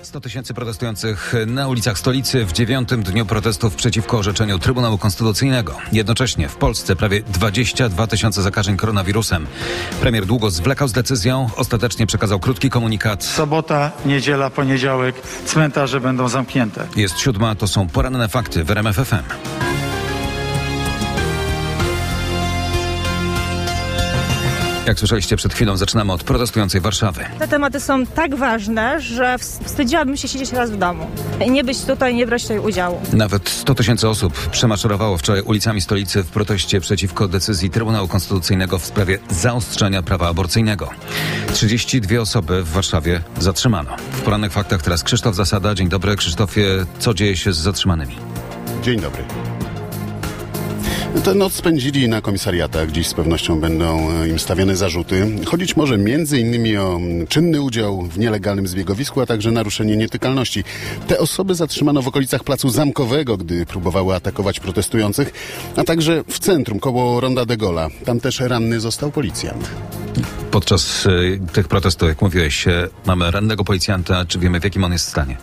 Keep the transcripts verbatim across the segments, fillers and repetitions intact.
sto tysięcy protestujących na ulicach stolicy w dziewiątym dniu protestów przeciwko orzeczeniu Trybunału Konstytucyjnego. Jednocześnie w Polsce prawie dwadzieścia dwa tysiące zakażeń koronawirusem. Premier długo zwlekał z decyzją, ostatecznie przekazał krótki komunikat. Sobota, niedziela, poniedziałek, cmentarze będą zamknięte. Jest siódma, to są poranne fakty w R M F F M. Jak słyszeliście przed chwilą, zaczynamy od protestującej Warszawy. Te tematy są tak ważne, że wstydziłabym się siedzieć raz w domu i nie być tutaj, nie brać tutaj udziału. Nawet sto tysięcy osób przemaszerowało wczoraj ulicami stolicy w proteście przeciwko decyzji Trybunału Konstytucyjnego w sprawie zaostrzenia prawa aborcyjnego. trzydzieści dwie osoby w Warszawie zatrzymano. W porannych faktach teraz Krzysztof Zasada. Dzień dobry, Krzysztofie. Co dzieje się z zatrzymanymi? Dzień dobry. Tę noc spędzili na komisariatach. Dziś z pewnością będą im stawiane zarzuty. Chodzić może między innymi o czynny udział w nielegalnym zbiegowisku, a także naruszenie nietykalności. Te osoby zatrzymano w okolicach Placu Zamkowego, gdy próbowały atakować protestujących, a także w centrum koło Ronda de Gola. Tam też ranny został policjant. Podczas y, tych protestów, jak mówiłeś, y, mamy rannego policjanta. Czy wiemy, w jakim on jest stanie?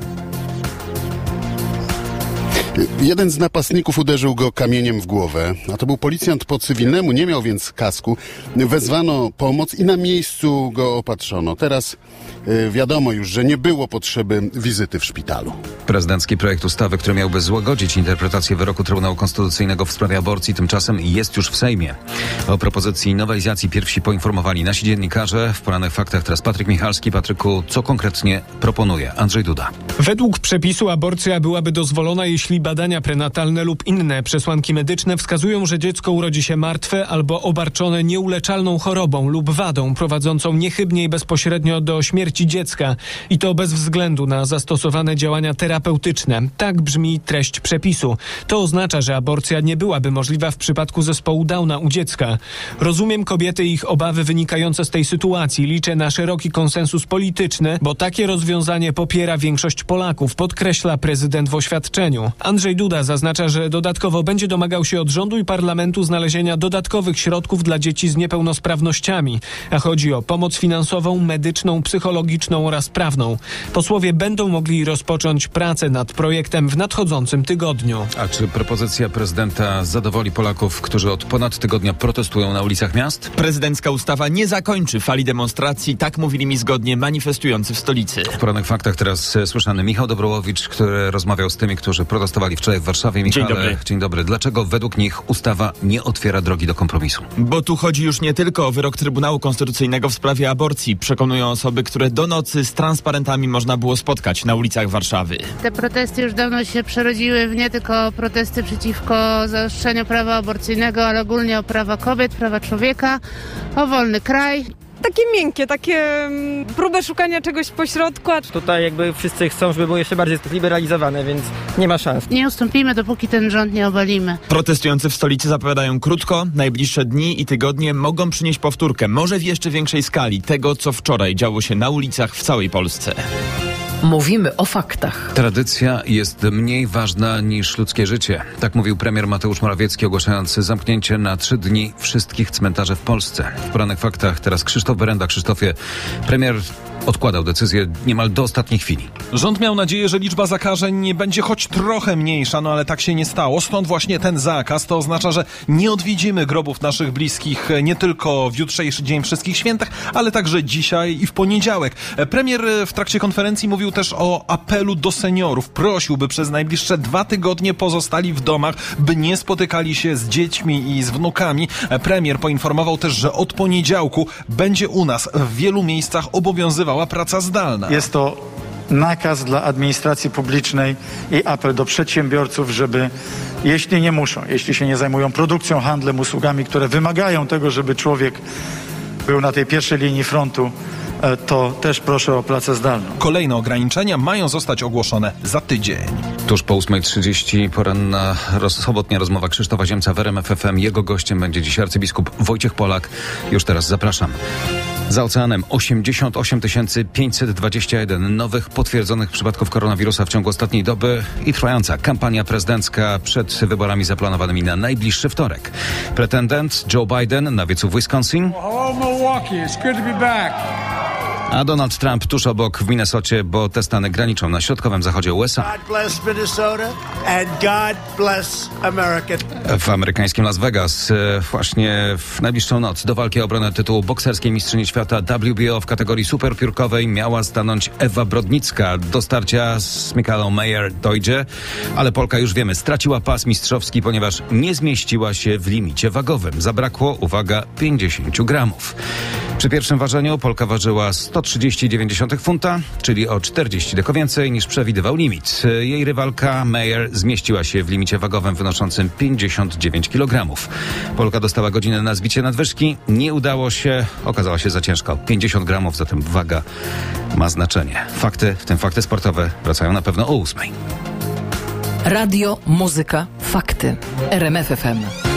Jeden z napastników uderzył go kamieniem w głowę, a to był policjant po cywilnemu, nie miał więc kasku. Wezwano pomoc i na miejscu go opatrzono. Teraz y, wiadomo już, że nie było potrzeby wizyty w szpitalu. Prezydencki projekt ustawy, który miałby złagodzić interpretację wyroku Trybunału Konstytucyjnego w sprawie aborcji, tymczasem jest już w Sejmie. O propozycji nowelizacji pierwsi poinformowali nasi dziennikarze. W porannych faktach teraz Patryk Michalski. Patryku, co konkretnie proponuje Andrzej Duda? Według przepisu aborcja byłaby dozwolona, jeśli badania prenatalne lub inne przesłanki medyczne wskazują, że dziecko urodzi się martwe albo obarczone nieuleczalną chorobą lub wadą prowadzącą niechybnie i bezpośrednio do śmierci dziecka. I to bez względu na zastosowane działania terapeutyczne. Tak brzmi treść przepisu. To oznacza, że aborcja nie byłaby możliwa w przypadku zespołu Downa u dziecka. Rozumiem kobiety i ich obawy wynikające z tej sytuacji. Liczę na szeroki konsensus polityczny, bo takie rozwiązanie popiera większość Polaków, podkreśla prezydent w oświadczeniu. Andrzej Duda zaznacza, że dodatkowo będzie domagał się od rządu i parlamentu znalezienia dodatkowych środków dla dzieci z niepełnosprawnościami, a chodzi o pomoc finansową, medyczną, psychologiczną oraz prawną. Posłowie będą mogli rozpocząć pracę nad projektem w nadchodzącym tygodniu. A czy propozycja prezydenta zadowoli Polaków, którzy od ponad tygodnia protestują na ulicach miast? Prezydencka ustawa nie zakończy fali demonstracji, tak mówili mi zgodnie manifestujący w stolicy. W porannych faktach teraz słyszany Michał Dobrołowicz, który rozmawiał z tymi, którzy protestowali wczoraj w Warszawie. Michale, Dzień dobry. Dzień dobry. Dlaczego według nich ustawa nie otwiera drogi do kompromisu? Bo tu chodzi już nie tylko o wyrok Trybunału Konstytucyjnego w sprawie aborcji. Przekonują osoby, które do nocy z transparentami można było spotkać na ulicach Warszawy. Te protesty już dawno się przerodziły w nie tylko protesty przeciwko zaostrzeniu prawa aborcyjnego, ale ogólnie o prawa kobiet, prawa człowieka, o wolny kraj. Takie miękkie, takie próby szukania czegoś pośrodku. Tutaj jakby wszyscy chcą, żeby było jeszcze bardziej zliberalizowane, więc nie ma szans. Nie ustąpimy, dopóki ten rząd nie obalimy. Protestujący w stolicy zapowiadają krótko. Najbliższe dni i tygodnie mogą przynieść powtórkę, może w jeszcze większej skali, tego co wczoraj działo się na ulicach w całej Polsce. Mówimy o faktach. Tradycja jest mniej ważna niż ludzkie życie. Tak mówił premier Mateusz Morawiecki, ogłaszając zamknięcie na trzy dni wszystkich cmentarzy w Polsce. W porannych faktach teraz Krzysztof Berenda. Krzysztofie, premier odkładał decyzję niemal do ostatniej chwili. Rząd miał nadzieję, że liczba zakażeń nie będzie choć trochę mniejsza, no ale tak się nie stało. Stąd właśnie ten zakaz. To oznacza, że nie odwiedzimy grobów naszych bliskich nie tylko w jutrzejszy Dzień Wszystkich Świętych, ale także dzisiaj i w poniedziałek. Premier w trakcie konferencji mówił też o apelu do seniorów. Prosił, by przez najbliższe dwa tygodnie pozostali w domach, by nie spotykali się z dziećmi i z wnukami. Premier poinformował też, że od poniedziałku będzie u nas w wielu miejscach obowiązywała praca zdalna. Jest to nakaz dla administracji publicznej i apel do przedsiębiorców, żeby jeśli nie muszą, jeśli się nie zajmują produkcją, handlem, usługami, które wymagają tego, żeby człowiek był na tej pierwszej linii frontu, to też proszę o pracę zdalną. Kolejne ograniczenia mają zostać ogłoszone za tydzień. Tuż po ósma trzydzieści poranna roz, sobotnia rozmowa Krzysztofa Ziemca w R M F F M. Jego gościem będzie dziś arcybiskup Wojciech Polak. Już teraz zapraszam. Za oceanem osiemdziesiąt osiem tysięcy pięćset dwadzieścia jeden nowych potwierdzonych przypadków koronawirusa w ciągu ostatniej doby i trwająca kampania prezydencka przed wyborami zaplanowanymi na najbliższy wtorek. Pretendent Joe Biden na wiecu w Wisconsin. Hello Milwaukee, it's good to be back. A Donald Trump tuż obok w Minnesocie, bo te stany graniczą na środkowym zachodzie U S A. God bless Minnesota and God bless America. W amerykańskim Las Vegas właśnie w najbliższą noc do walki o obronę tytułu bokserskiej mistrzyni świata W B O w kategorii superpiórkowej miała stanąć Ewa Brodnicka. Do starcia z Michaelą Mayer dojdzie, ale Polka, już wiemy, straciła pas mistrzowski, ponieważ nie zmieściła się w limicie wagowym. Zabrakło, uwaga, pięćdziesiąt gramów. Przy pierwszym ważeniu Polka ważyła sto trzydzieści dziewięć funta, czyli o czterdzieści deko więcej niż przewidywał limit. Jej rywalka Mayer zmieściła się w limicie wagowym wynoszącym pięćdziesiąt dziewięć kilogramów. Polka dostała godzinę na zbicie nadwyżki. Nie udało się, okazała się za ciężko. pięćdziesiąt gramów, zatem waga ma znaczenie. Fakty, w tym fakty sportowe, wracają na pewno o ósmej. Radio, muzyka, fakty. R M F F M.